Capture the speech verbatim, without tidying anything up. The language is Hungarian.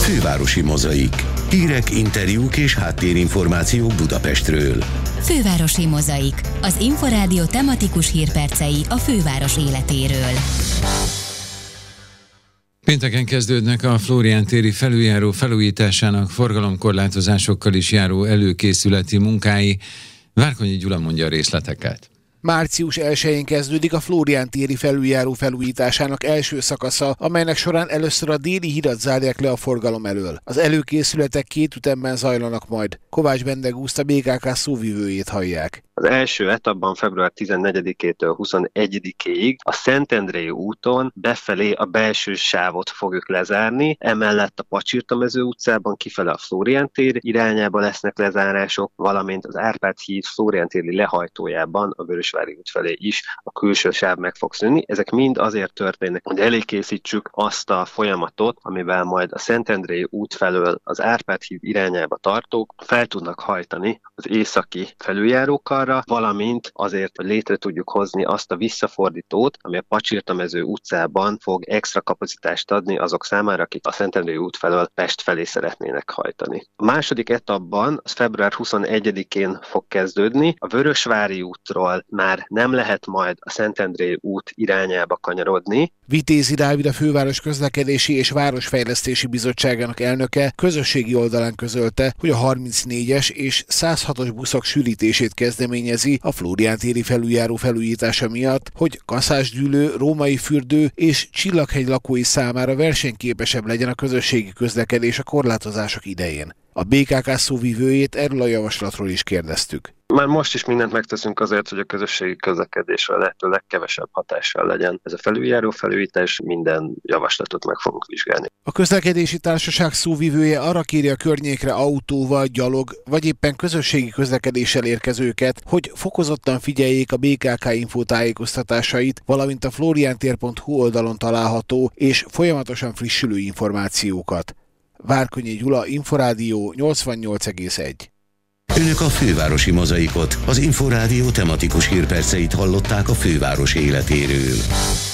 Fővárosi Mozaik. Hírek, interjúk és háttérinformációk Budapestről. Fővárosi Mozaik. Az Inforádió tematikus hírpercei a főváros életéről. Pénteken kezdődnek a Flórián téri felüljáró felújításának forgalomkorlátozásokkal is járó előkészületi munkái. Várkonyi Gyula mondja a részleteket. március elsején kezdődik a Flórián téri felüljáró felújításának első szakasza, amelynek során először a déli hidat zárják le a forgalom elől. Az előkészületek két ütemben zajlanak majd. Kovács Bendegúzt, a bé ká ká szóvivőjét hallják. Az első etapban február tizennegyedikétől huszonegyedikéig a Szentendrei úton befelé a belső sávot fogjuk lezárni, emellett a Pacsirtamező utcában kifele a Flórián tér irányába lesznek lezárások, valamint az Árpád híd Flórián téri lehajtójában a Vörösvári út felé is a külső sáv meg fog szűnni. Ezek mind azért történnek, hogy előkészítsük azt a folyamatot, amivel majd a Szentendrei út felől az Árpád híd irányába tartók fel tudnak hajtani az északi felüljárókkal, valamint azért, hogy létre tudjuk hozni azt a visszafordítót, ami a Pacsirtamező utcában fog extra kapacitást adni azok számára, akik a Szentendrei út felől Pest felé szeretnének hajtani. A második etapban az február huszonegyedikén fog kezdődni. A Vörösvári útról már nem lehet majd a Szentendrei út irányába kanyarodni. Vitézi Dávid, a Főváros Közlekedési és Városfejlesztési Bizottságának elnöke közösségi oldalán közölte, hogy a harmincnégyes és száz hatos buszok sűrítését kezdeményezi a Flórián téri felüljáró felújítása miatt, hogy Kaszásgyűlő, Római Fürdő és Csillaghegy lakói számára versenyképesebb legyen a közösségi közlekedés a korlátozások idején. A bé ká ká szóvivőjét erről a javaslatról is kérdeztük. Már most is mindent megteszünk azért, hogy a közösségi közlekedésre lehető legkevesebb hatással legyen. Ez a felüljáró felújítás, minden javaslatot meg fogunk vizsgálni. A közlekedési társaság szóvivője arra kéri a környékre autóval, gyalog vagy éppen közösségi közlekedéssel érkezőket, hogy fokozottan figyeljék a bé ká ká infó tájékoztatásait, valamint a floriantér pont hu oldalon található és folyamatosan frissülő információkat. Várkonyi Gyula, Inforádió nyolcvannyolc egész egy. Önök a Fővárosi Mozaikot, az Inforádió tematikus hírperceit hallották a főváros életéről.